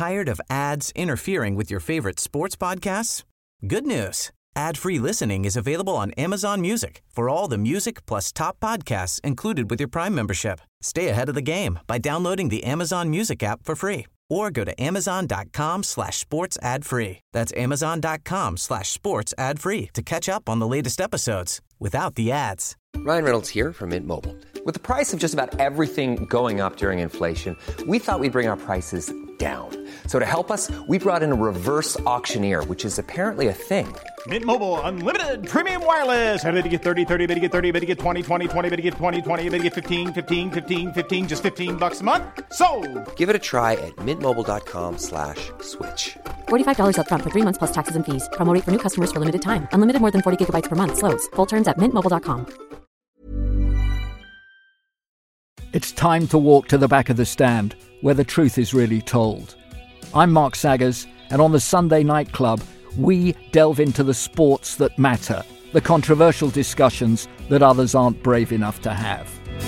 Tired of ads interfering with your favorite sports podcasts? Good news. Ad-free listening is available on Amazon Music for all the music plus top podcasts included with your Prime membership. Stay ahead of the game by downloading the Amazon Music app for free or go to amazon.com/sports ad free. That's amazon.com/sports ad free to catch up on the latest episodes without the ads. Ryan Reynolds here from Mint Mobile. With the price of just about everything going up during inflation, we thought we'd bring our prices down. So to help us, we brought in a reverse auctioneer, which is apparently a thing. Mint Mobile Unlimited Premium Wireless. How to get 30, 30, bit to get 30, bit to get 20, 20, 20, bit to get 20, 20, bit to get 15, 15, 15, 15, just $15 a month? Sold! Give it a try at mintmobile.com/switch. $45 up front for 3 months plus taxes and fees. Promo rate for new customers for limited time. Unlimited more than 40 gigabytes per month. Slows full terms at mintmobile.com. It's time to walk to the back of the stand, where the truth is really told. I'm Mark Saggers, and on the Sunday Night Club, we delve into the sports that matter, the controversial discussions that others aren't brave enough to have.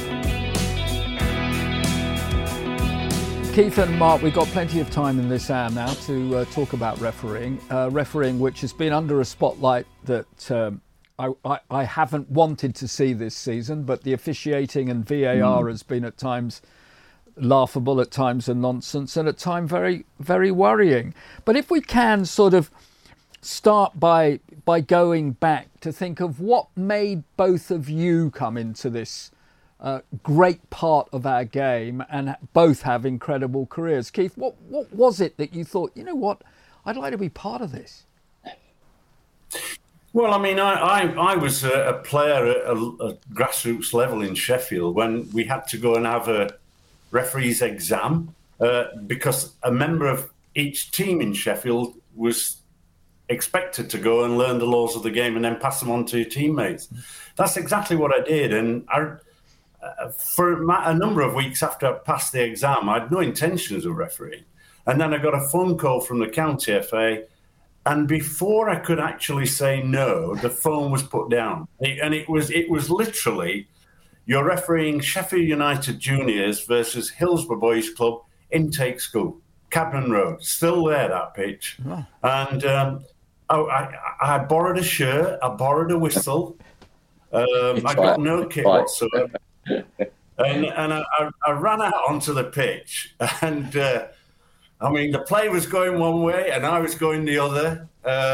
Keith and Mark, we've got plenty of time in this hour now to talk about refereeing. Refereeing which has been under a spotlight that I haven't wanted to see this season, but the officiating and VAR has been at times laughable, at times a nonsense, and at times very, very worrying. But if we can sort of start by going back to think of what made both of you come into this great part of our game and both have incredible careers. Keith, what was it that you thought, you know what, I'd like to be part of this? Well, I mean, I was a player at a grassroots level in Sheffield when we had to go and have a referee's exam because a member of each team in Sheffield was expected to go and learn the laws of the game and then pass them on to your teammates. That's exactly what I did. And for a number of weeks after I passed the exam, I had no intentions of refereeing. And then I got a phone call from the county FA. And before I could actually say no, the phone was put down. And it was literally, you're refereeing Sheffield United Juniors versus Hillsborough Boys Club Intake School, Cadman Road. Still there, that pitch. Oh. And I borrowed a shirt, I borrowed a whistle. I got no kit whatsoever. And I ran out onto the pitch. And I mean, the play was going one way and I was going the other.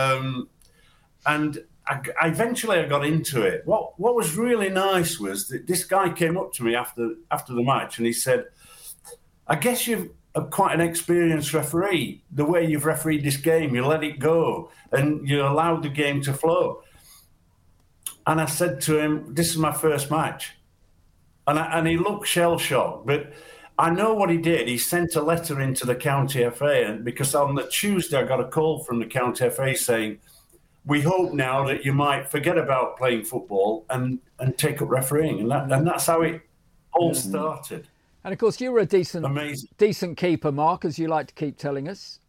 And eventually I got into it. What was really nice was that this guy came up to me after the match and he said, I guess you're quite an experienced referee. The way you've refereed this game, you let it go and you allowed the game to flow. And I said to him, this is my first match. And he looked shell-shocked, but I know what he did. He sent a letter into the county FA, and because on the Tuesday I got a call from the county FA saying, we hope now that you might forget about playing football and take up refereeing. And that's how it all started. And, of course, you were a decent keeper, Mark, as you like to keep telling us,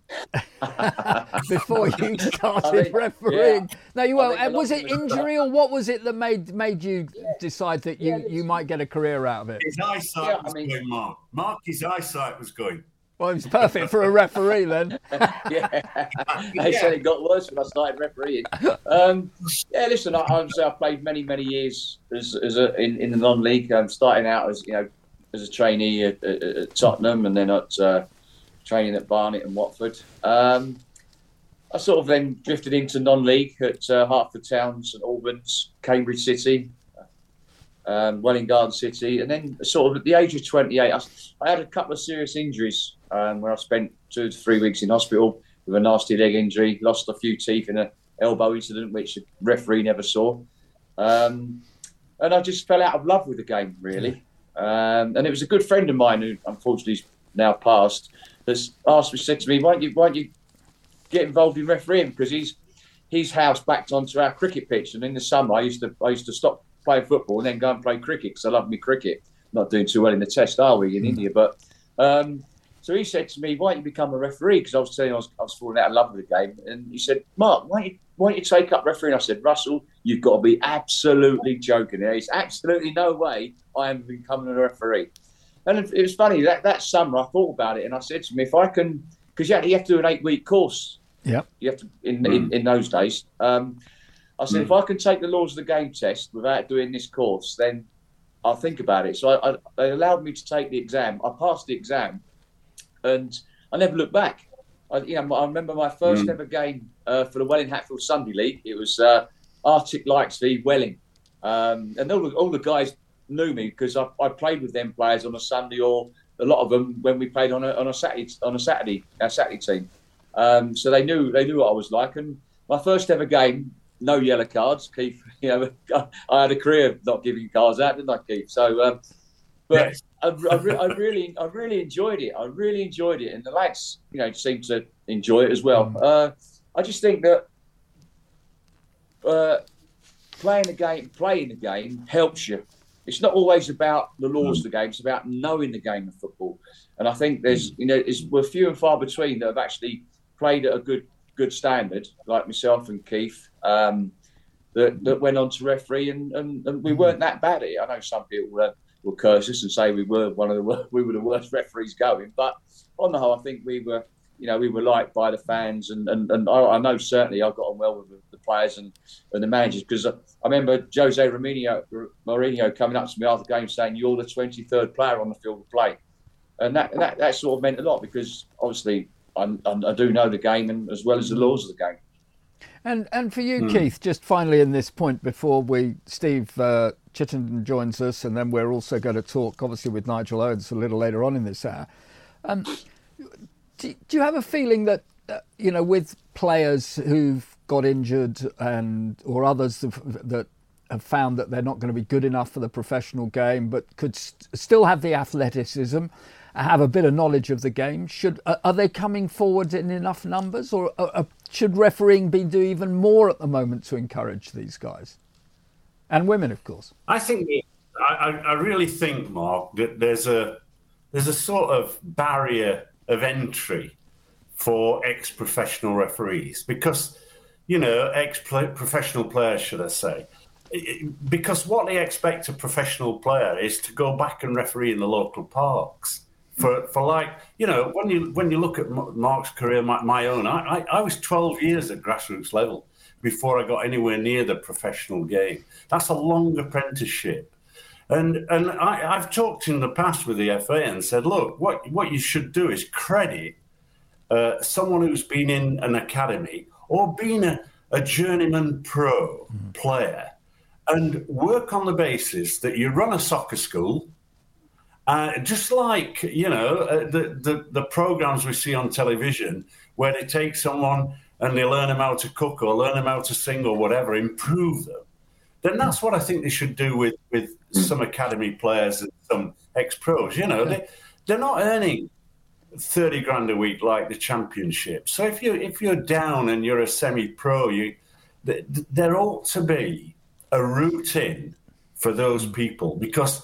before you started refereeing. Yeah. No, you were. And was it injury or what was it that made you decide that you might get a career out of it? His eyesight was going, Mark. His eyesight was going. Well, it was perfect for a referee then. They said it got worse when I started refereeing. Listen, I played many years in the non-league, starting out as a trainee at Tottenham and then at training at Barnet and Watford. I sort of then drifted into non-league at Hertford Town, St Albans, Cambridge City, Welwyn Garden City, and then sort of at the age of 28, I had a couple of serious injuries where I spent 2 to 3 weeks in hospital with a nasty leg injury, lost a few teeth in an elbow incident which the referee never saw. And I just fell out of love with the game, really. And it was a good friend of mine who unfortunately is now passed that's said to me, why don't you get involved in refereeing? Because his house backed onto our cricket pitch, and in the summer I used to stop playing football and then go and play cricket because I love me cricket. Not doing too well in the test, are we, in India? But so he said to me, why don't you become a referee? Because I was telling him I was falling out of love with the game. And he said, Mark, why don't you take up refereeing? I said, Russell, you've got to be absolutely joking. There's absolutely no way I am becoming a referee. And it was funny, that summer I thought about it and I said to him, if I can because you have to do an 8-week course. Yeah, you have to in those days. I said, if I can take the laws of the game test without doing this course, then I'll think about it. So they allowed me to take the exam. I passed the exam, and I never looked back. I remember my first ever game for the Welling Hatfield Sunday League. It was Arctic Lights v Welling, and all the guys knew me because I played with them players on a Sunday, or a lot of them when we played on a Saturday, our Saturday team. So they knew what I was like. And my first ever game, no yellow cards. Keith, I had a career of not giving cards out, didn't I, Keith? So, but yes. I really enjoyed it. I really enjoyed it, and the lads, seemed to enjoy it as well. I just think that playing the game helps you. It's not always about the laws of the game. It's about knowing the game of football. And I think we're few and far between that have actually played at a good standard, like myself and Keith, that went on to referee, and we weren't that bad at it. I know some people will curse us and say we were the worst referees going, but on the whole, I think we were liked by the fans, and I know certainly I got on well with the players and the managers, because I remember Jose Mourinho coming up to me after the game saying, "You're the 23rd player on the field of play," and that sort of meant a lot, because obviously I do know the game, and as well as the laws of the game. And for you, Keith, just finally in this point before Steve Chittenden joins us, and then we're also going to talk obviously with Nigel Owens a little later on in this hour. Do you have a feeling that with players who've got injured or others that have found that they're not going to be good enough for the professional game, but could still have the athleticism, have a bit of knowledge of the game, are they coming forward in enough numbers, or should refereeing do even more at the moment to encourage these guys and women, of course? I really think, Mark, that there's a sort of barrier of entry for ex-professional referees, because ex-professional players, should I say, because what they expect a professional player is to go back and referee in the local parks. For when you look at Mark's career, my own, I was 12 years at grassroots level before I got anywhere near the professional game. That's a long apprenticeship. And I've talked in the past with the FA and said, look, what you should do is credit someone who's been in an academy or been a journeyman pro player, and work on the basis that you run a soccer school. Just like, the programs we see on television where they take someone and they learn them how to cook or learn them how to sing or whatever, improve them, then that's what I think they should do with some academy players and some ex-pros. They're not earning 30 grand a week like the Championship. So if you're down and you're a semi-pro, there ought to be a route in for those people, because,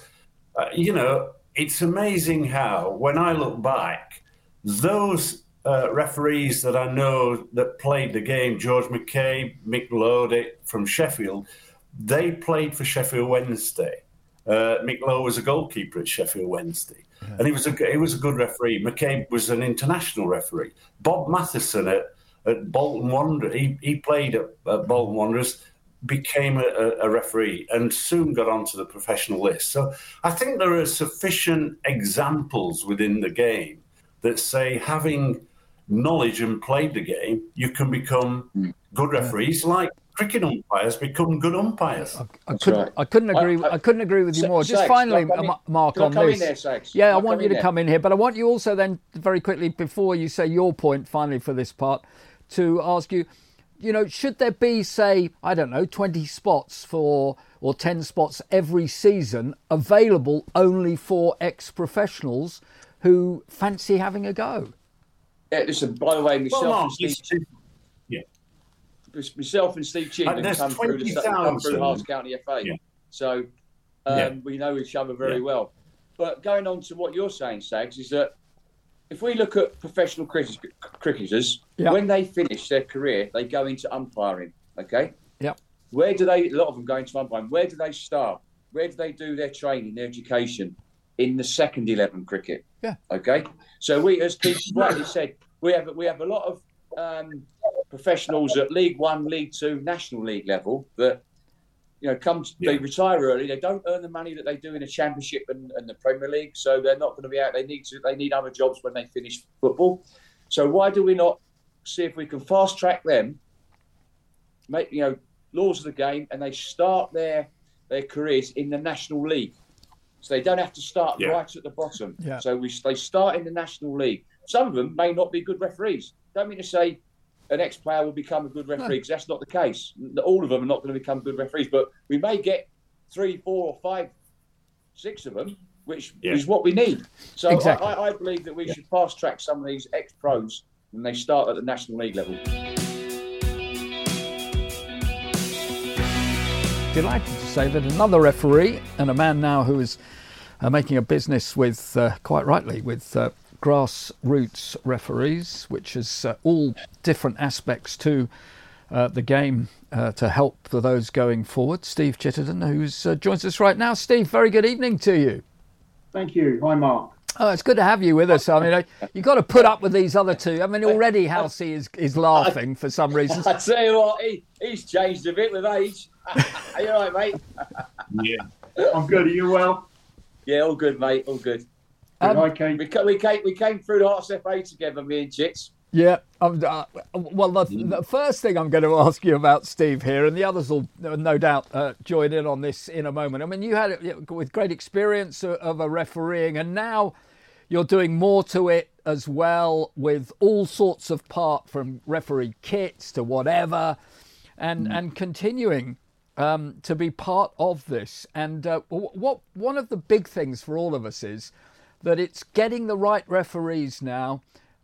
it's amazing how, when I look back, those referees that I know that played the game, George McCabe, Mick Lowe from Sheffield, they played for Sheffield Wednesday. Mick Lowe was a goalkeeper at Sheffield Wednesday, and he was a good referee. McCabe was an international referee. Bob Matheson at Bolton Wanderers, he played at Bolton Wanderers, became a referee, and soon got onto the professional list. So I think there are sufficient examples within the game that say, having knowledge and played the game, you can become good referees, like cricket umpires become good umpires. I couldn't agree with you more. Just finally, Mark, on this. I want you to come in here, but I want you also then, very quickly, before you say your point finally for this part, to ask you, should there be, say, 20 spots or 10 spots every season available only for ex-professionals who fancy having a go? Yeah, listen, by the way, myself and Steve Chittenden come through Hearts County FA. Yeah. So we know each other very well. But going on to what you're saying, Sags, is that if we look at professional cricketers, when they finish their career, they go into umpiring, okay? Yeah. Where do they, a lot of them go into umpiring, where do they start? Where do they do their training, their education? In the second 11 cricket. Yeah. Okay? So we, as Keith rightly said, we have a lot of professionals at League One, League Two, National League level that they retire early. They don't earn the money that they do in the Championship and the Premier League, so they're not going to be out. They need other jobs when they finish football. So why do we not see if we can fast track them, make laws of the game, and they start their careers in the National League, so they don't have to start right at the bottom. Yeah. So they start in the National League. Some of them may not be good referees. Don't mean to say an ex-player will become a good referee, because that's not the case. All of them are not going to become good referees, but we may get 3, 4, or 5, 6 of them, which is what we need. So exactly. I believe that we should fast-track some of these ex-pros when they start at the National League level. Delighted to say that another referee, and a man now who is making a business with, quite rightly, with grassroots referees, which is all different aspects to the game to help for those going forward. Steve Chittenden, who's joins us right now. Steve, very good evening to you. Thank you. Hi, Mark. Oh, it's good to have you with us. I mean, you've got to put up with these other two. I mean, already Halsey is laughing for some reasons. I tell you what, he's changed a bit with age. Are you all right, mate? Yeah. I'm good. Are you well? Yeah, all good, mate. All good. We came through the Hearts FA together, me and Chits. Yeah. Well, the first thing I'm going to ask you about, Steve, here, and the others will no doubt join in on this in a moment. I mean, you had it with great experience of a refereeing, and now you're doing more to it as well, with all sorts of part from referee kits to whatever, and continuing to be part of this. And one of the big things for all of us is that it's getting the right referees now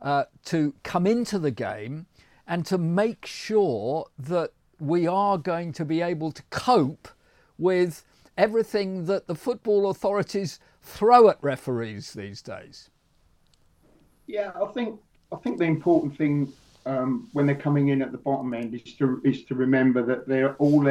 to come into the game and to make sure that we are going to be able to cope with everything that the football authorities throw at referees these days. Yeah, I think the important thing when they're coming in at the bottom end is to remember that they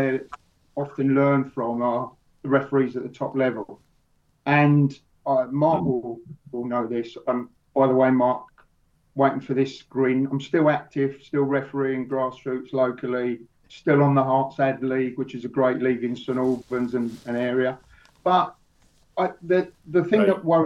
often learn from are the referees at the top level. And Mark will know this. By the way, Mark, waiting for this grin. I'm still active, still refereeing grassroots locally, still on the Hearts Ad League, which is a great league in St Albans and area. But the thing that worries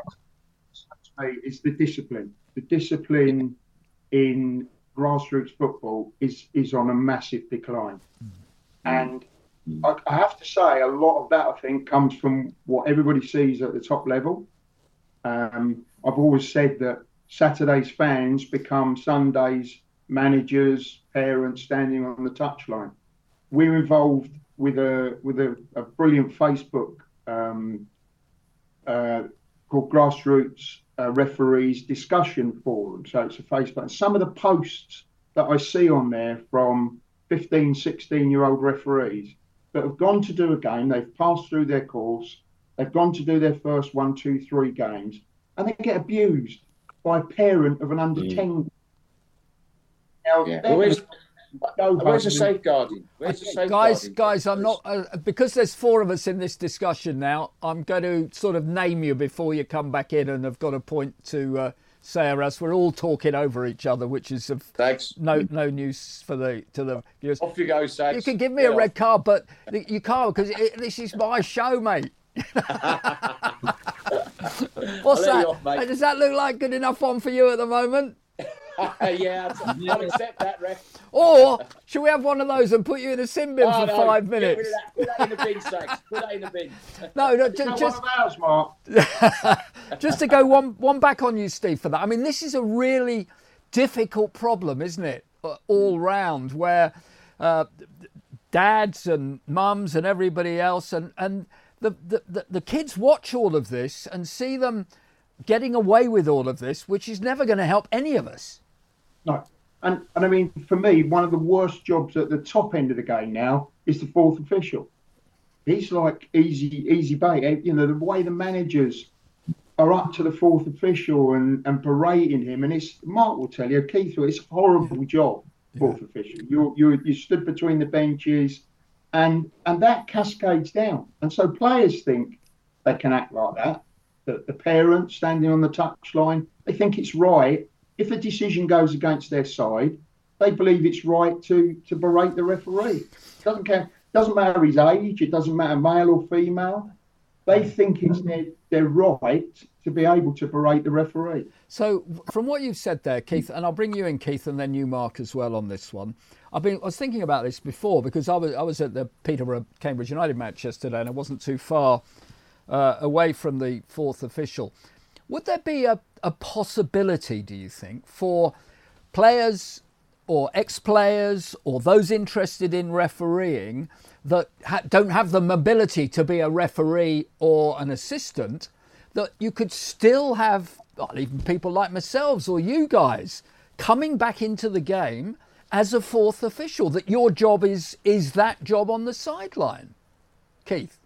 me is the discipline. The discipline in grassroots football is on a massive decline. And I have to say, a lot of that, I think, comes from what everybody sees at the top level. I've always said that Saturday's fans become Sunday's managers, parents standing on the touchline. We're involved with a brilliant Facebook called Grassroots Referees Discussion Forum. So it's a Facebook. And some of the posts that I see on there from 15, 16-year-old referees that have gone to do a game, they've passed through their course, they've gone to do their first 1, 2, 3 games, and they get abused by a parent of an under 10. Now, where's the safeguarding? Guys, I'm not because there's 4 of us in this discussion now. I'm going to sort of name you before you come back in, and I've got a point to say, or else we're all talking over each other, which is of no news to the viewers. Off you go, Sags. You can give me a red card, but you can't, because this is my show, mate. What's that? Off, does that look like good enough one for you at the moment? Yeah, I'll accept that, ref. Or should we have one of those and put you in a sin bin for 5 minutes? Put that in the bin, Sags. Put that in the bin. No, just one of ours, Mark. Just to go one back on you, Steve, for that. I mean, this is a really difficult problem, isn't it? All round, where dads and mums and everybody else and the kids watch all of this and see them getting away with all of this, which is never going to help any of us. No. And I mean, for me, one of the worst jobs at the top end of the game now is the 4th official. He's like easy bait. You know, the way the managers are up to the 4th official and berating him. And it's, Mark will tell you, Keith, it's a horrible job, 4th official. You stood between the benches and that cascades down. And so players think they can act like that. The parents standing on the touchline, they think it's right if a decision goes against their side, they believe it's right to berate the referee. Doesn't matter his age. It doesn't matter male or female. They think it's their right to be able to berate the referee. So, from what you've said there, Keith, and I'll bring you in, Keith, and then you, Mark, as well on this one. I was thinking about this before because I was at the Peterborough Cambridge United match yesterday, and I wasn't too far away from the fourth official. Would there be a possibility, do you think, for players or ex-players or those interested in refereeing that don't have the mobility to be a referee or an assistant, that you could still have even people like myself or you guys coming back into the game as a fourth official, that your job is that job on the sideline? Keith?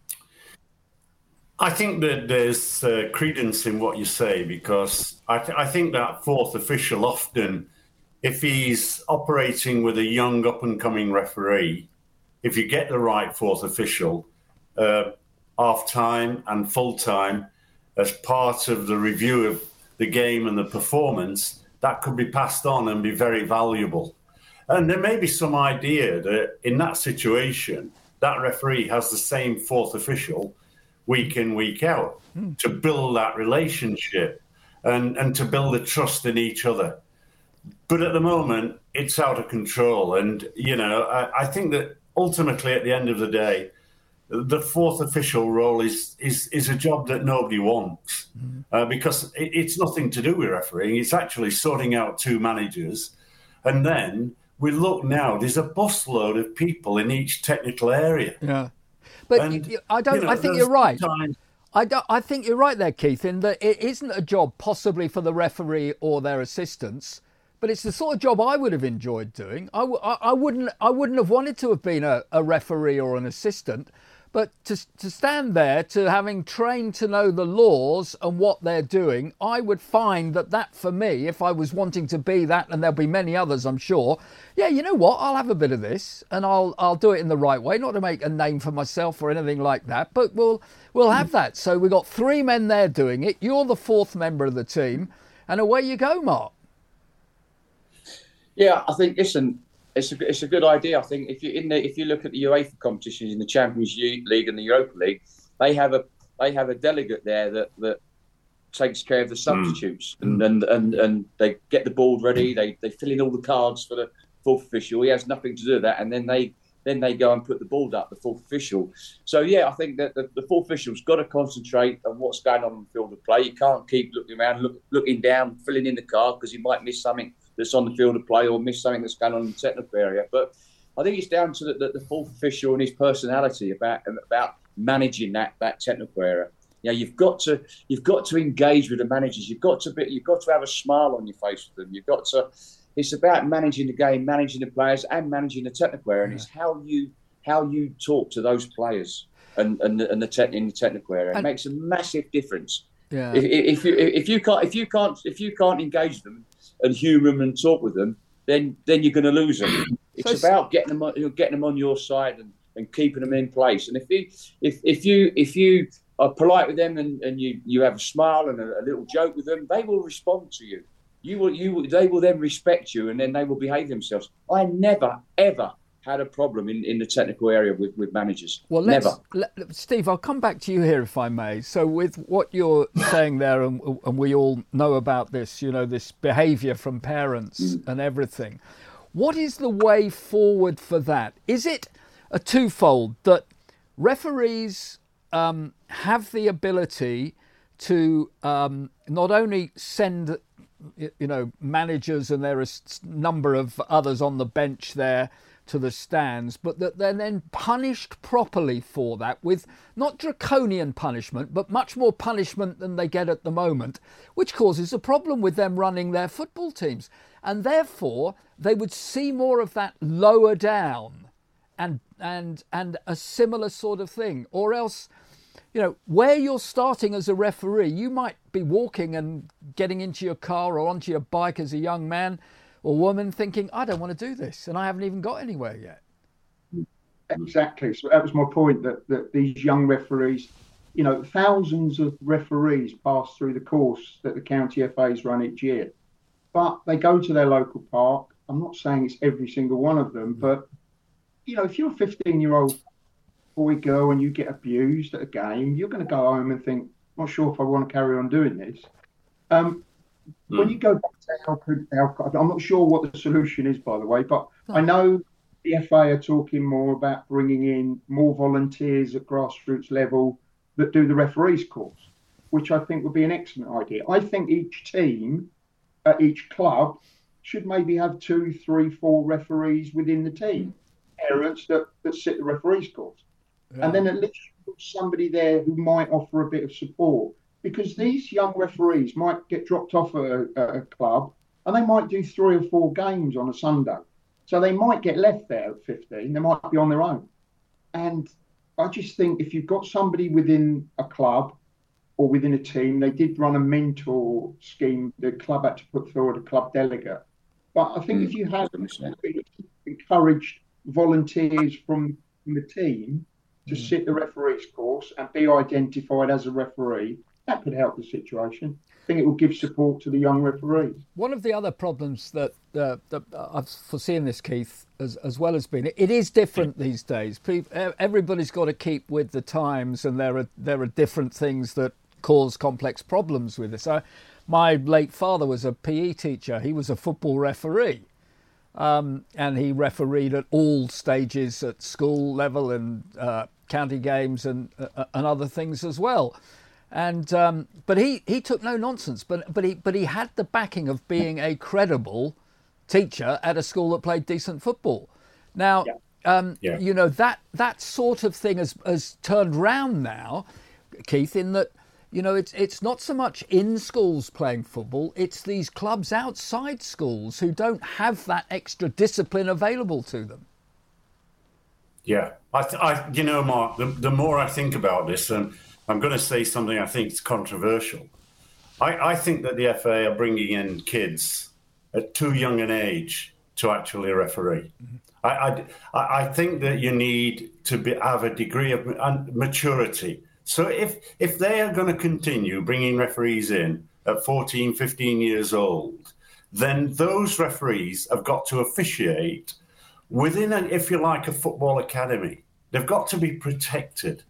I think that there's credence in what you say, because I think that fourth official often, if he's operating with a young up-and-coming referee, if you get the right fourth official, half-time and full-time, as part of the review of the game and the performance, that could be passed on and be very valuable. And there may be some idea that in that situation, that referee has the same fourth official week in, week out, to build that relationship and to build a trust in each other. But at the moment, it's out of control. And, I think that ultimately at the end of the day, the fourth official role is a job that nobody wants, because it's nothing to do with refereeing. It's actually sorting out two managers. And then we look now, there's a busload of people in each technical area. Yeah. But I think you're right. I think you're right there, Keith, in that it isn't a job possibly for the referee or their assistants, but it's the sort of job I would have enjoyed doing. I wouldn't have wanted to have been a referee or an assistant, but to stand there, to having trained to know the laws and what they're doing, I would find that for me, if I was wanting to be that, and there'll be many others, I'm sure, yeah, you know what, I'll have a bit of this and I'll do it in the right way, not to make a name for myself or anything like that, but we'll have that. So we've got three men there doing it. You're the fourth member of the team, and away you go, Mark. Yeah, I think, listen, it's a good idea. I think if you look at the UEFA competitions in the Champions League and the Europa League, they have a delegate there that takes care of the substitutes and they get the board ready. They fill in all the cards for the fourth official. He has nothing to do with that, and then they go and put the board up, the fourth official. So yeah, I think that the fourth official's got to concentrate on what's going on the field of play. You can't keep looking around, looking down, filling in the card, because you might miss something that's on the field of play or miss something that's going on in the technical area. But I think it's down to the fourth official and his personality about managing that technical area. You've got to engage with the managers. You've got to have a smile on your face with them. It's about managing the game, managing the players, and managing the technical area. And it's how you talk to those players and in the technical area. It makes a massive difference. Yeah. If you can't engage them and humour them and talk with them, then you're going to lose them. It's about getting them on your side and keeping them in place. And if you are polite with them and you have a smile and a little joke with them, they will respond to you. They will then respect you, and then they will behave themselves. I never ever had a problem in the technical area with managers. Well, never. Steve, I'll come back to you here if I may. So with what you're saying there, and we all know about this, this behaviour from parents and everything. What is the way forward for that? Is it a twofold, that referees have the ability to not only send managers, and there are a number of others on the bench there, to the stands, but that they're then punished properly for that, with not draconian punishment, but much more punishment than they get at the moment, which causes a problem with them running their football teams. And therefore, they would see more of that lower down and a similar sort of thing. Or else, where you're starting as a referee, you might be walking and getting into your car or onto your bike as a young man or woman thinking, I don't want to do this, and I haven't even got anywhere yet. Exactly. So that was my point, that these young referees, thousands of referees pass through the course that the county FAs run each year. but they go to their local park. I'm not saying it's every single one of them, but, if you're a 15-year-old boy, girl, and you get abused at a game, you're going to go home and think, not sure if I want to carry on doing this. When you go back to alcohol, I'm not sure what the solution is, by the way, but I know the FA are talking more about bringing in more volunteers at grassroots level that do the referees course, which I think would be an excellent idea. I think each team at each club should maybe have 2, 3, 4 referees within the team, parents that sit the referees course. Yeah. And then at least somebody there who might offer a bit of support, because these young referees might get dropped off at a club and they might do 3 or 4 games on a Sunday. So they might get left there at 15. They might be on their own. And I just think if you've got somebody within a club or within a team, they did run a mentor scheme. The club had to put forward a club delegate. But I think if you had encouraged volunteers from the team to sit the referee's course and be identified as a referee, that could help the situation. I think it will give support to the young referees. One of the other problems that I've foreseen this, Keith, as well as being, it is different these days. Everybody's got to keep with the times, and there are different things that cause complex problems with this. My late father was a PE teacher. He was a football referee. And he refereed at all stages at school level and county games and other things as well. And but he took no nonsense. But he had the backing of being a credible teacher at a school that played decent football. Now, that sort of thing has turned round now, Keith, in that. It's not so much in schools playing football, it's these clubs outside schools who don't have that extra discipline available to them. Yeah, Mark, the more I think about this, and I'm going to say something I think is controversial, I think that the FA are bringing in kids at too young an age to actually referee. Mm-hmm. I think that you need to have a degree of maturity. So if they are going to continue bringing referees in at 14, 15 years old, then those referees have got to officiate within, if you like, a football academy. They've got to be protected,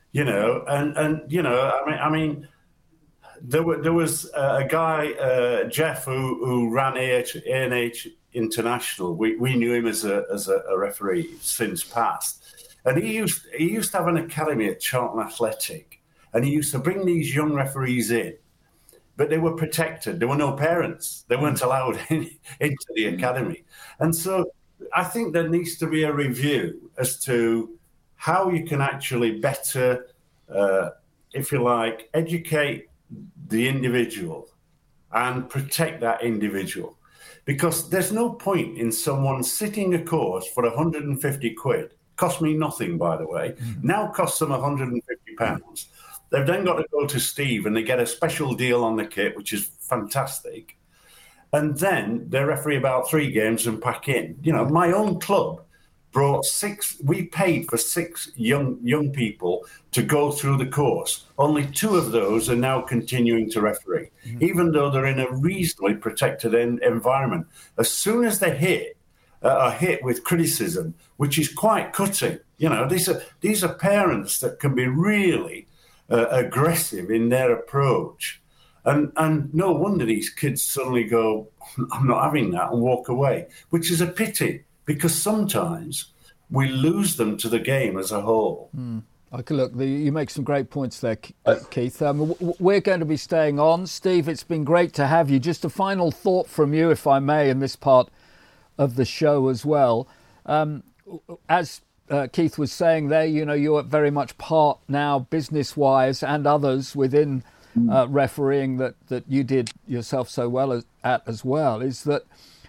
I mean, there was a guy, Jeff, who ran A&H International. We knew him as a referee since past. And he used to have an academy at Charlton Athletic, and he used to bring these young referees in, but they were protected. There were no parents. They weren't allowed into the academy. And so I think there needs to be a review as to how you can actually better, if you like, educate the individual and protect that individual. Because there's no point in someone sitting a course for 150 quid. Cost me nothing, by the way. Now costs them £150. They've then got to go to Steve and they get a special deal on the kit, which is fantastic. And then they referee about 3 games and pack in. My own club brought 6. We paid for 6 young people to go through the course. Only 2 of those are now continuing to referee, even though they're in a reasonably protected environment. As soon as they are hit with criticism, which is quite cutting. These are parents that can be really aggressive in their approach. And no wonder these kids suddenly go, I'm not having that, and walk away, which is a pity, because sometimes we lose them to the game as a whole. Okay, look, you make some great points there, Keith. We're going to be staying on. Steve, it's been great to have you. Just a final thought from you, if I may, in this part of the show as well. As Keith was saying there, you're very much part now, business-wise, and others within refereeing that you did yourself so well as well, is that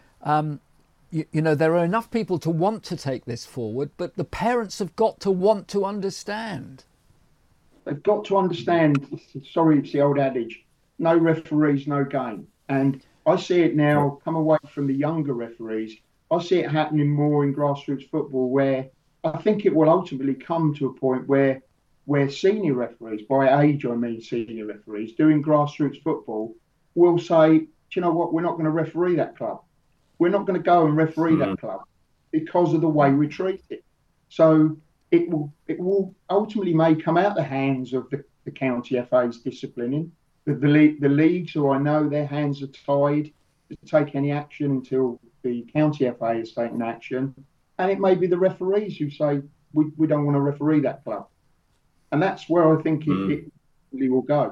there are enough people to want to take this forward, but the parents have got to want to understand. They've got to understand. Sorry, it's the old adage: no referees, no game. And I see it now, come away from the younger referees, I see it happening more in grassroots football, where I think it will ultimately come to a point where senior referees, by age I mean senior referees, doing grassroots football, will say, you know what? We're not going to referee that club. We're not going to go and referee that club because of the way we treat it. So it will ultimately may come out the hands of the county FA's disciplining. The leagues, who I know their hands are tied to take any action until the county FA has taken action. And it may be the referees who say, we don't want to referee that club. And that's where I think it really will go.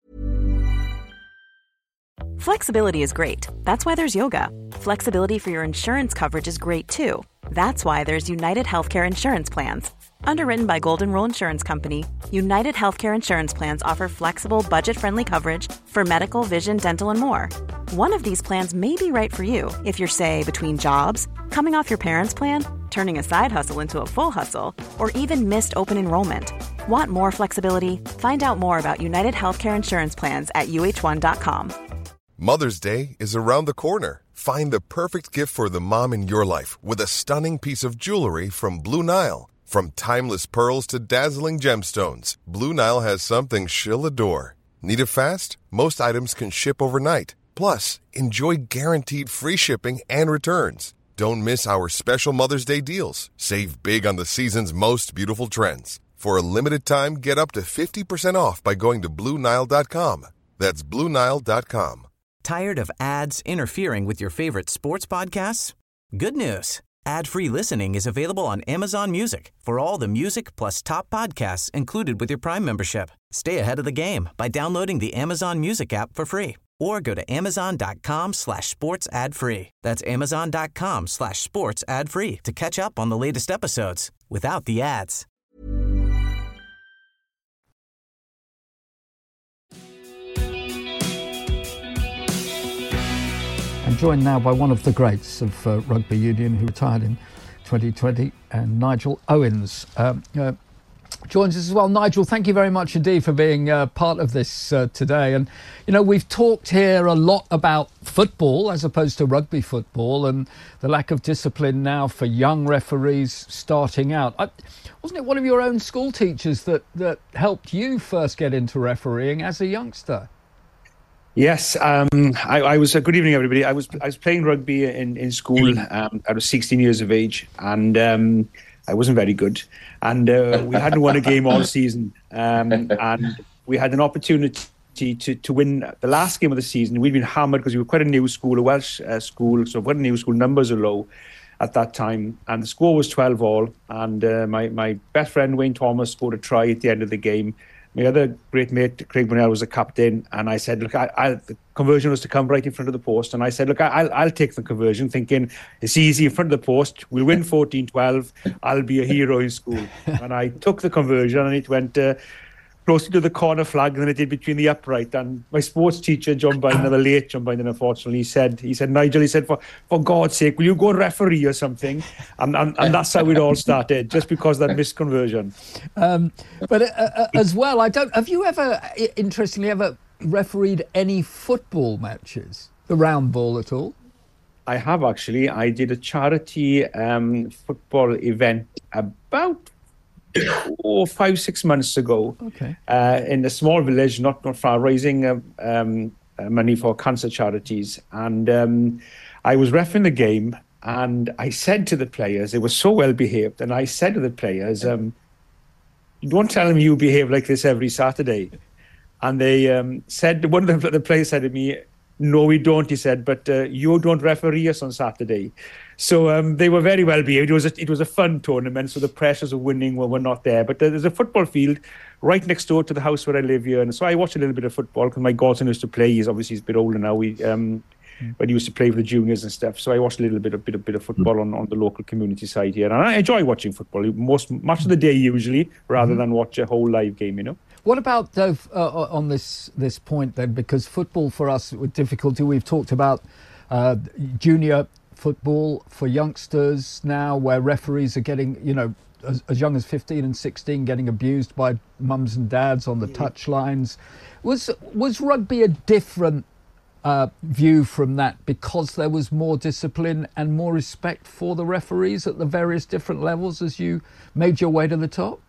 Flexibility is great. That's why there's yoga. Flexibility for your insurance coverage is great too. That's why there's United Healthcare Insurance Plans. Underwritten by Golden Rule Insurance Company, United Healthcare Insurance Plans offer flexible, budget-friendly coverage for medical, vision, dental, and more. One of these plans may be right for you if you're, say, between jobs, coming off your parents' plan, turning a side hustle into a full hustle, or even missed open enrollment. Want more flexibility? Find out more about United Healthcare Insurance Plans at uh1.com. Mother's Day is around the corner. Find the perfect gift for the mom in your life with a stunning piece of jewelry from Blue Nile. From timeless pearls to dazzling gemstones, Blue Nile has something she'll adore. Need it fast? Most items can ship overnight. Plus, enjoy guaranteed free shipping and returns. Don't miss our special Mother's Day deals. Save big on the season's most beautiful trends. For a limited time, get up to 50% off by going to BlueNile.com. That's BlueNile.com. Tired of ads interfering with your favorite sports podcasts? Good news. Ad-free listening is available on Amazon Music for all the music plus top podcasts included with your Prime membership. Stay ahead of the game by downloading the Amazon Music app for free or go to amazon.com/sports ad free. That's amazon.com/sports ad free to catch up on the latest episodes without the ads. I'm joined now by one of the greats of rugby union who retired in 2020, and Nigel Owens joins us as well. Nigel, thank you very much indeed for being part of this today. And, you know, we've talked here a lot about football as opposed to rugby football and the lack of discipline now for young referees starting out. Wasn't it one of your own school teachers that helped you first get into refereeing as a youngster? Yes, I was. Good evening, everybody. I was playing rugby in school. I was 16 years of age, and I wasn't very good. And we hadn't won a game all season, and we had an opportunity to win the last game of the season. We'd been hammered because we were quite a new school, a Welsh school, so quite a new school. Numbers are low at that time, and the score was 12-all. And my best friend Wayne Thomas scored a try at the end of the game. My other great mate, Craig Brunel, was a captain, and I said, look, the conversion was to come right in front of the post, and I said, look, I'll take the conversion, thinking it's easy in front of the post, we'll win 14-12, I'll be a hero in school. And I took the conversion, and it went closer to the corner flag than it did between the upright. And my sports teacher, John Bindon, the late John Bindon, unfortunately, he said, Nigel, he said, for God's sake, will you go and referee or something? And that's how it all started, just because of that misconversion. But as well, have you ever, interestingly, ever refereed any football matches, the round ball at all? I have, actually. I did a charity football event about 5-6 months ago, in a small village, not far, raising money for cancer charities. And I was reffing the game, and I said to the players, they were so well behaved, and I said to the players, don't tell them you behave like this every Saturday. And they said, one of the players said to me, no, we don't, he said, but you don't referee us on Saturday. So they were very well behaved. It was a fun tournament, so the pressures of winning were not there. But there's a football field right next door to the house where I live here, and so I watch a little bit of football because my godson used to play. He's a bit older now. But he used to play with the juniors and stuff. So I watched a little bit of football on the local community side here, and I enjoy watching football much of the day usually, rather than watch a whole live game. You know. What about on this point then? Because football for us with difficulty, we've talked about junior football for youngsters now, where referees are getting, as young as 15 and 16, getting abused by mums and dads on the touchlines. Was rugby a different view from that because there was more discipline and more respect for the referees at the various different levels as you made your way to the top?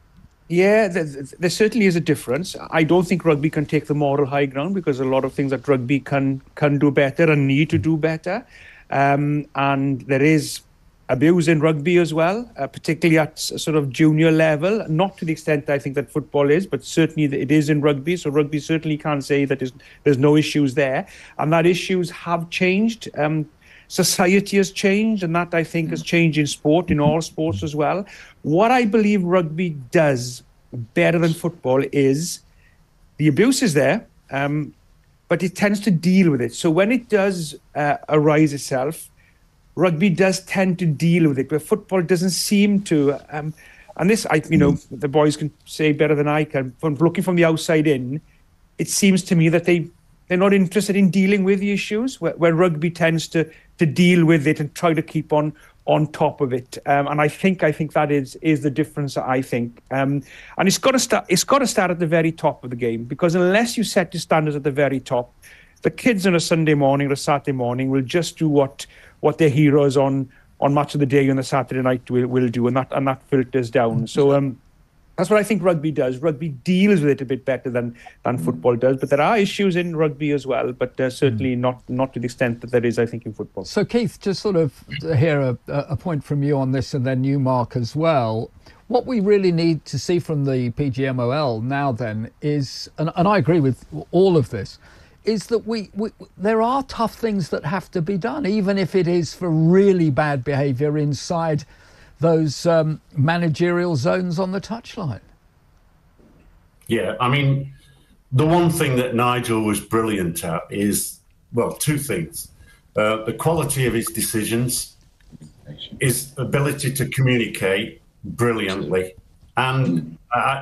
Yeah, there certainly is a difference. I don't think rugby can take the moral high ground because a lot of things that rugby can do better and need to do better. And there is abuse in rugby as well, particularly at sort of junior level, not to the extent I think that football is, but certainly it is in rugby. So rugby certainly can't say that there's no issues there. And that issues have changed. Society has changed, and that I think has changed in sport, in all sports as well. What I believe rugby does better than football is the abuse is there, but it tends to deal with it. So when it does arise itself, rugby does tend to deal with it, where football doesn't seem to. And this, the boys can say better than I can. From looking from the outside in, it seems to me that they're not interested in dealing with the issues, where rugby tends to deal with it and try to keep on top of it. And I think that is the difference, I think. And it's got to start at the very top of the game, because unless you set your standards at the very top, the kids on a Sunday morning or a Saturday morning will just do what their heroes on Match of the Day on the Saturday night will do, and that filters down. So that's what I think rugby does. Rugby deals with it a bit better than football does. But there are issues in rugby as well, but certainly not to the extent that there is, I think, in football. So, Keith, just sort of to hear a point from you on this, and then you, Mark, as well. What we really need to see from the PGMOL now then is, and I agree with all of this, is that we there are tough things that have to be done, even if it is for really bad behaviour inside those managerial zones on the touchline. Yeah, I mean, the one thing that Nigel was brilliant at is, well, two things. The quality of his decisions, his ability to communicate brilliantly, and,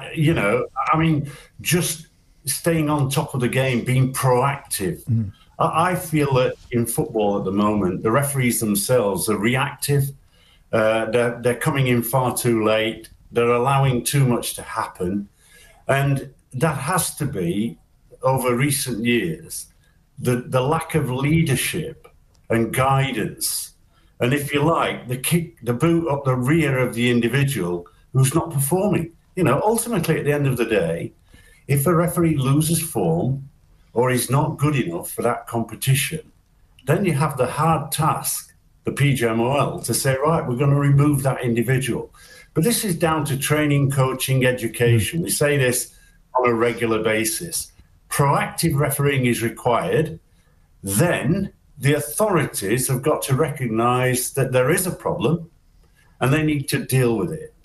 just staying on top of the game, being proactive. I feel that in football at the moment, the referees themselves are reactive. They're coming in far too late. They're allowing too much to happen. And that has to be, over recent years, the lack of leadership and guidance. And if you like, the boot up the rear of the individual who's not performing. Ultimately, at the end of the day, if a referee loses form or is not good enough for that competition, then you have the hard task, the PGMOL, to say, right, we're going to remove that individual. But this is down to training, coaching, education. We say this on a regular basis. Proactive refereeing is required. Then the authorities have got to recognise that there is a problem and they need to deal with it.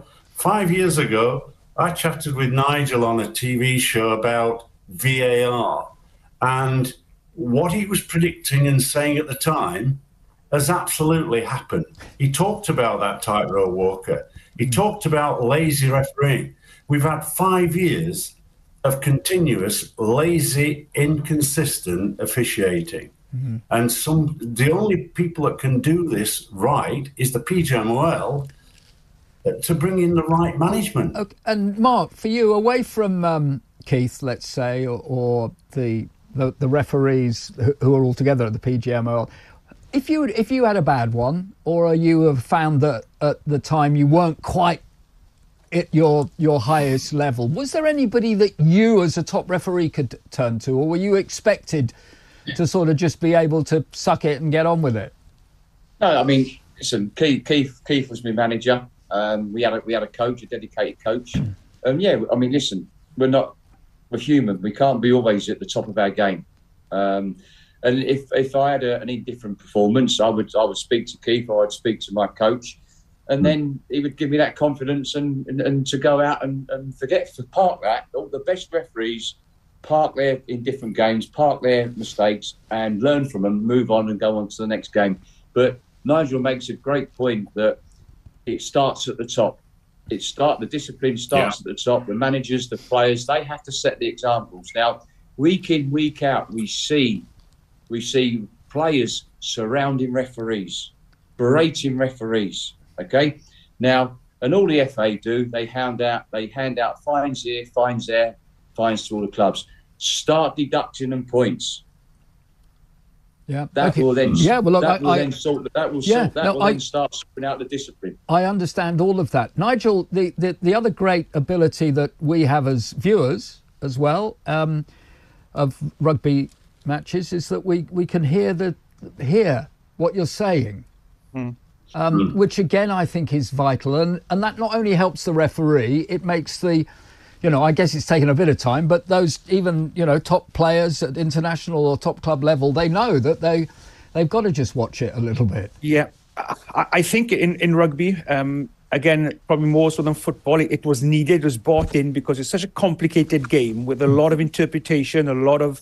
5 years ago, I chatted with Nigel on a TV show about VAR, and what he was predicting and saying at the time has absolutely happened. He talked about that tightrope walker. He talked about lazy refereeing. We've had 5 years of continuous, lazy, inconsistent officiating. And the only people that can do this right is the PGMOL, to bring in the right management. Okay. And Mark, for you, away from Keith, let's say, or the referees who are all together at the PGMOL, if you had a bad one, or you have found that at the time you weren't quite at your highest level, was there anybody that you as a top referee could turn to, or were you expected to sort of just be able to suck it and get on with it? No, I mean, listen, Keith was my manager. We had a coach, a dedicated coach. Listen, we're human. We can't be always at the top of our game. And if I had an indifferent performance, I would speak to Keith, or I'd speak to my coach, and then he would give me that confidence and to go out and park that. All the best referees park their indifferent games, park their mistakes, and learn from them, move on and go on to the next game. But Nigel makes a great point that it starts at the top. The discipline starts at the top. The managers, the players, they have to set the examples. Now, week in, week out, we see players surrounding referees, berating referees. Okay, now, and all the FA do, they hand out fines here, fines there, fines to all the clubs. Start deducting them points. That will then then start sorting out the discipline. I understand all of that. Nigel, the other great ability that we have as viewers as well of rugby matches is that we can hear what you're saying. Which again I think is vital, and that not only helps the referee, it makes I guess it's taken a bit of time, but those even top players at international or top club level, they know that they've got to just watch it a little bit. Yeah, I think in rugby, again, probably more so than football, it was needed, it was bought in because it's such a complicated game with a lot of interpretation, a lot of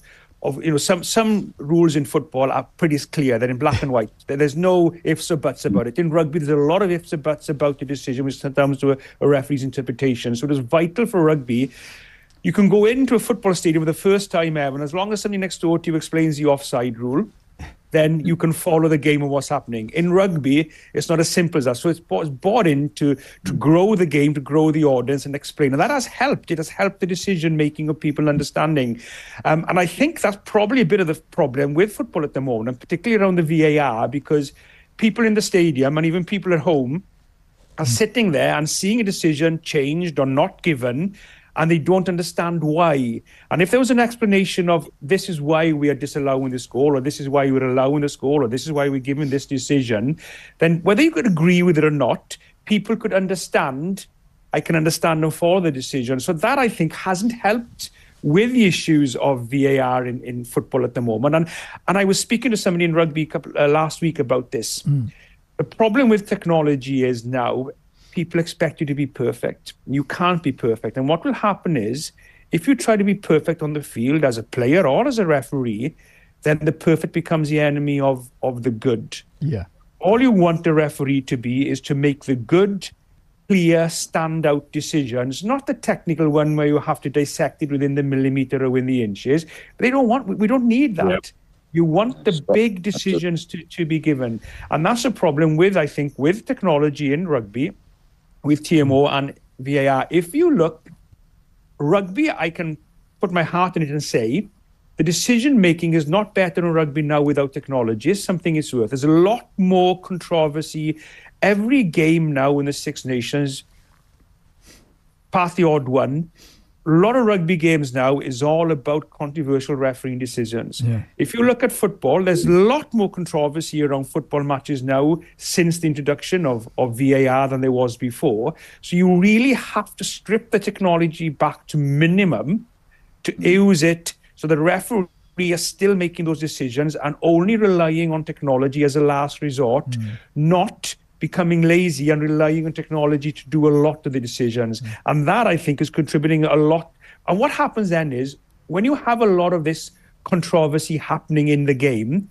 some rules in football are pretty clear. They're in black and white. There's no ifs or buts about it. In rugby, there's a lot of ifs or buts about the decision, which comes to a referee's interpretation. So it is vital for rugby. You can go into a football stadium for the first time ever, and as long as somebody next door to you explains the offside rule, then you can follow the game of what's happening. In rugby, it's not as simple as that. So it's bought in to grow the game, to grow the audience and explain. And that has helped. It has helped the decision-making of people understanding. And I think that's probably a bit of the problem with football at the moment, particularly around the VAR, because people in the stadium and even people at home are sitting there and seeing a decision changed or not given, and they don't understand why. And if there was an explanation of this is why we are disallowing this goal, or this is why we're allowing this goal, or this is why we're giving this decision, then whether you could agree with it or not, people could understand. I can understand and follow the decision. So that, I think, hasn't helped with the issues of VAR in football at the moment. And I was speaking to somebody in rugby last week about this. The problem with technology is now, people expect you to be perfect. You can't be perfect. And what will happen is, if you try to be perfect on the field as a player or as a referee, then the perfect becomes the enemy of the good. Yeah. All you want the referee to be is to make the good, clear, standout decisions, not the technical one where you have to dissect it within the millimeter or within the inches. We don't need that. Yep. You want the big decisions to be given. And that's a problem with technology in rugby, with TMO and VAR. If you look, rugby, I can put my heart in it and say, the decision-making is not better in rugby now without technology. It's something it's worth. There's a lot more controversy. Every game now in the Six Nations, past the odd one, a lot of rugby games now is all about controversial refereeing decisions. Yeah. If you look at football, there's a lot more controversy around football matches now since the introduction of VAR than there was before. So you really have to strip the technology back to minimum to use it so the referee is still making those decisions and only relying on technology as a last resort, not becoming lazy and relying on technology to do a lot of the decisions. And that, I think, is contributing a lot. And what happens then is, when you have a lot of this controversy happening in the game,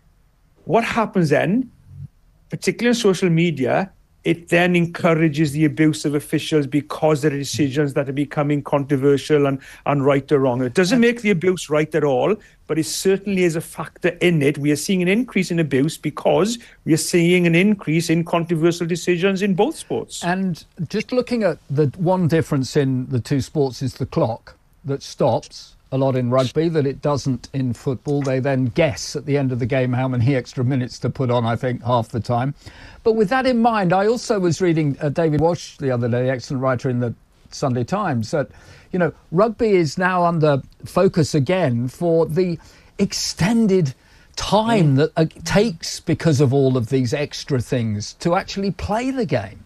what happens then, particularly on social media, it then encourages the abuse of officials because there are decisions that are becoming controversial and right or wrong. It doesn't make the abuse right at all, but it certainly is a factor in it. We are seeing an increase in abuse because we are seeing an increase in controversial decisions in both sports. And just looking at the one difference in the two sports is the clock that stops a lot in rugby that it doesn't in football. They then guess at the end of the game how many extra minutes to put on, I think, half the time. But with that in mind, I also was reading David Walsh the other day, excellent writer in the Sunday Times, that, rugby is now under focus again for the extended time that it takes because of all of these extra things to actually play the game.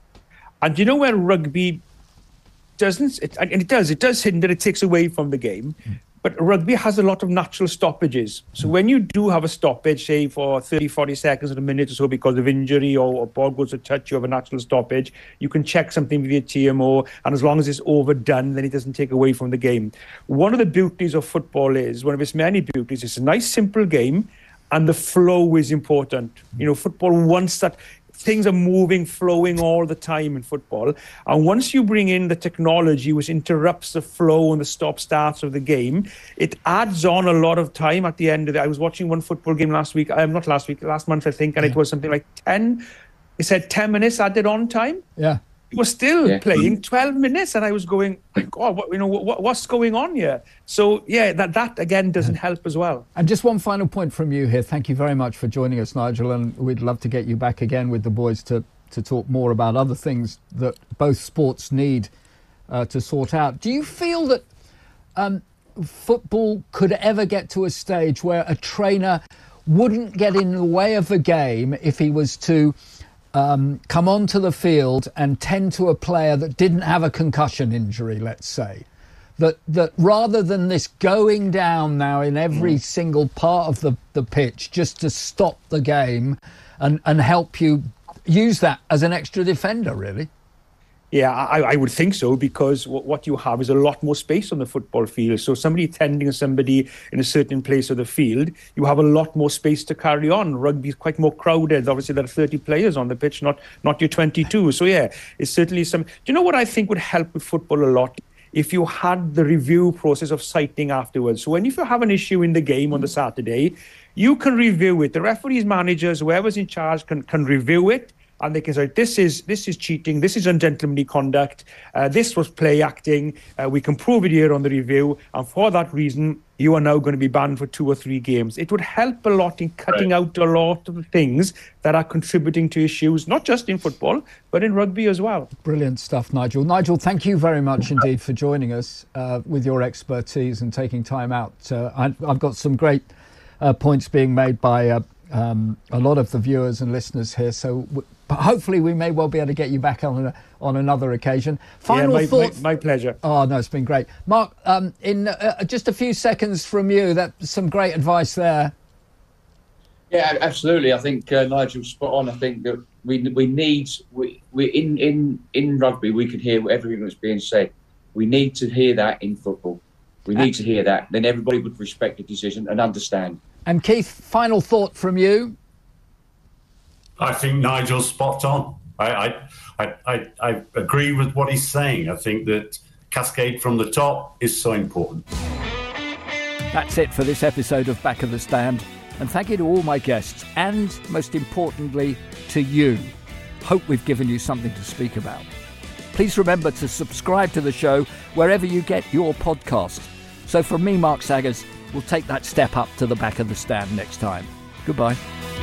And you know where rugby doesn't, it does hinder, it takes away from the game, but rugby has a lot of natural stoppages. So when you do have a stoppage, say for 30, 40 seconds or a minute or so because of injury or ball goes to touch, you have a natural stoppage, you can check something with your TMO, and as long as it's overdone, then it doesn't take away from the game. One of the beauties of football is, one of its many beauties, it's a nice simple game and the flow is important. Football wants that. Things are moving, flowing all the time in football. And once you bring in the technology which interrupts the flow and the stop-starts of the game, it adds on a lot of time at the end of it. I was watching one football game last month, I think, and it was something like 10 minutes added on time. Yeah. he was still playing 12 minutes, and I was going, God, what's going on here? So that again doesn't help as well. And just one final point from you here. Thank you very much for joining us, Nigel, and we'd love to get you back again with the boys to talk more about other things that both sports need to sort out. Do you feel that football could ever get to a stage where a trainer wouldn't get in the way of a game if he was to come onto the field and tend to a player that didn't have a concussion injury, let's say? That rather than this going down now in every single part of the pitch just to stop the game and help you use that as an extra defender, really? Yeah, I would think so, because what you have is a lot more space on the football field. So somebody tending somebody in a certain place of the field, you have a lot more space to carry on. Rugby is quite more crowded. Obviously, there are 30 players on the pitch, not your 22. So, it's certainly some... Do you know what I think would help with football a lot? If you had the review process of citing afterwards. So when if you have an issue in the game on the Saturday, you can review it. The referees, managers, whoever's in charge can review it. And they can say, this is cheating, this is ungentlemanly conduct, this was play acting, we can prove it here on the review, and for that reason, you are now going to be banned for 2 or 3 games. It would help a lot in cutting out a lot of things that are contributing to issues, not just in football, but in rugby as well. Brilliant stuff, Nigel. Nigel, thank you very much indeed for joining us with your expertise and taking time out. I've got some great points being made by a lot of the viewers and listeners here, so hopefully we may well be able to get you back on another occasion. Final thoughts. My pleasure. Oh no, it's been great, Mark. In just a few seconds from you, that's some great advice there. Yeah, absolutely. I think Nigel's spot on. I think that we need in rugby we could hear everything that's being said. We need to hear that in football. We need to hear that. Then everybody would respect the decision and understand. And Keith, final thought from you. I think Nigel's spot on. I agree with what he's saying. I think that cascade from the top is so important. That's it for this episode of Back of the Stand. And thank you to all my guests and, most importantly, to you. Hope we've given you something to speak about. Please remember to subscribe to the show wherever you get your podcast. So from me, Mark Saggers, we'll take that step up to the Back of the Stand next time. Goodbye.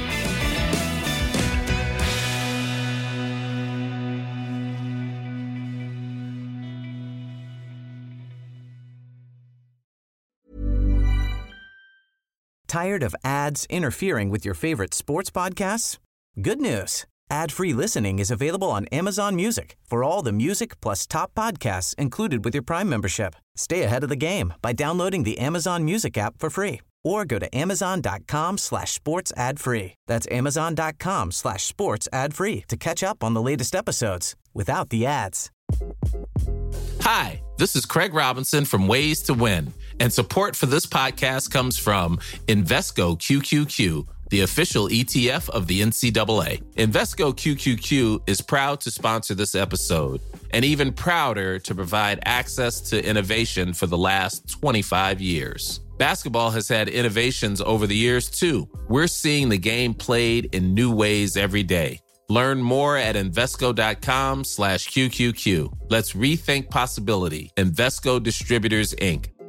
Tired of ads interfering with your favorite sports podcasts? Good news. Ad-free listening is available on Amazon Music for all the music plus top podcasts included with your Prime membership. Stay ahead of the game by downloading the Amazon Music app for free or go to amazon.com/sports ad free. That's amazon.com/sports ad free to catch up on the latest episodes without the ads. Hi, this is Craig Robinson from Ways to Win, and support for this podcast comes from Invesco QQQ, the official ETF of the NCAA. Invesco QQQ is proud to sponsor this episode, and even prouder to provide access to innovation for the last 25 years. Basketball has had innovations over the years, too. We're seeing the game played in new ways every day. Learn more at Invesco.com/QQQ. Let's rethink possibility. Invesco Distributors, Inc.